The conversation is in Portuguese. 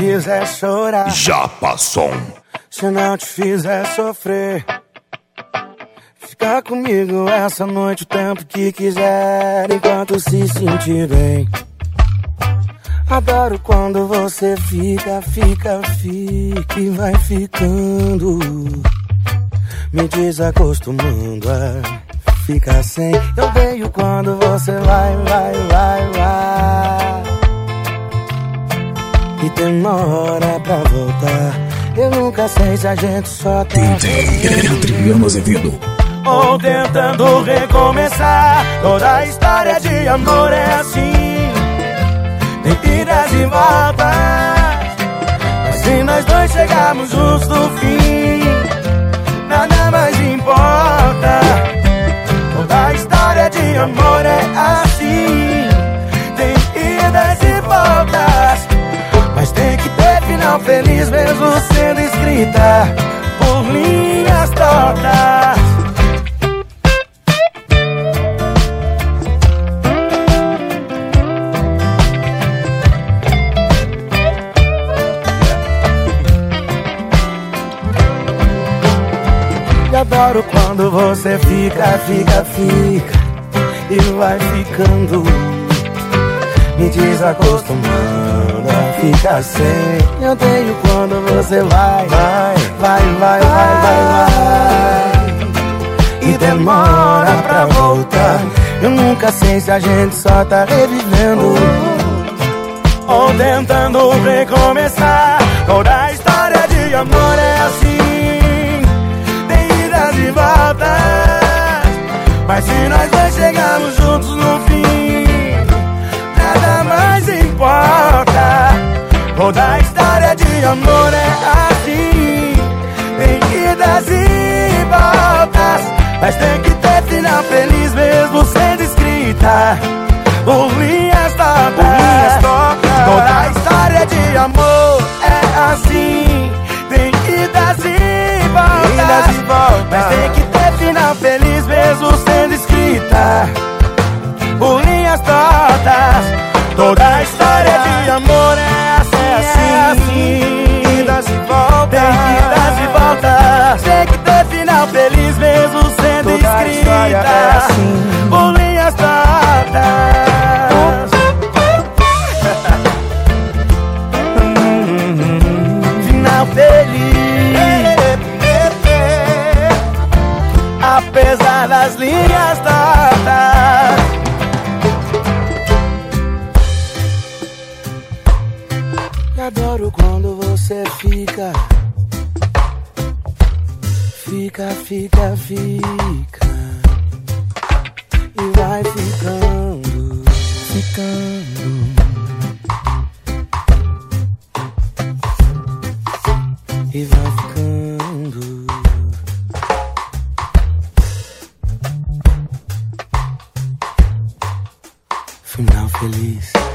fizer chorar, já passou. se eu não te fizer sofrer, fica comigo essa noite o tempo que quiser, enquanto se sentir bem. Adoro quando você fica e vai ficando, me desacostumando a ficar sem. Eu odeio quando você vai e demora pra voltar. Eu nunca sei se a gente só tá Adriano Azevedo, ou tentando recomeçar. Toda a história de amor é assim, tem idas e voltas, mas se nós dois chegarmos juntos no fim, nada mais importa. Toda a história de amor é assim, tem idas e voltas, mas tem que ter final feliz mesmo sendo escrita por linhas tortas. Adoro quando você fica e vai ficando, me desacostumando a ficar sem. Eu odeio quando você vai e demora pra voltar. Eu nunca sei se a gente só tá revivendo ou tentando recomeçar. Toda a história de amor é assim, e voltas, mas se nós dois chegarmos juntos no fim, nada mais importa. Toda a história de amor é assim, tem idas e voltas, mas tem que ter final feliz mesmo sendo escrita por linhas tortas. Toda a história de amor é assim, tem idas e voltas, mas tem que ter final feliz mesmo sendo escrita por linhas tortas. Toda a história de amor é assim, idas e voltas, tem idas e voltas, tem que ter final feliz mesmo sendo escrita por linhas tortas. Final feliz, apesar das linhas tortas. Adoro quando você fica e vai ficando e vai ficando. Final feliz.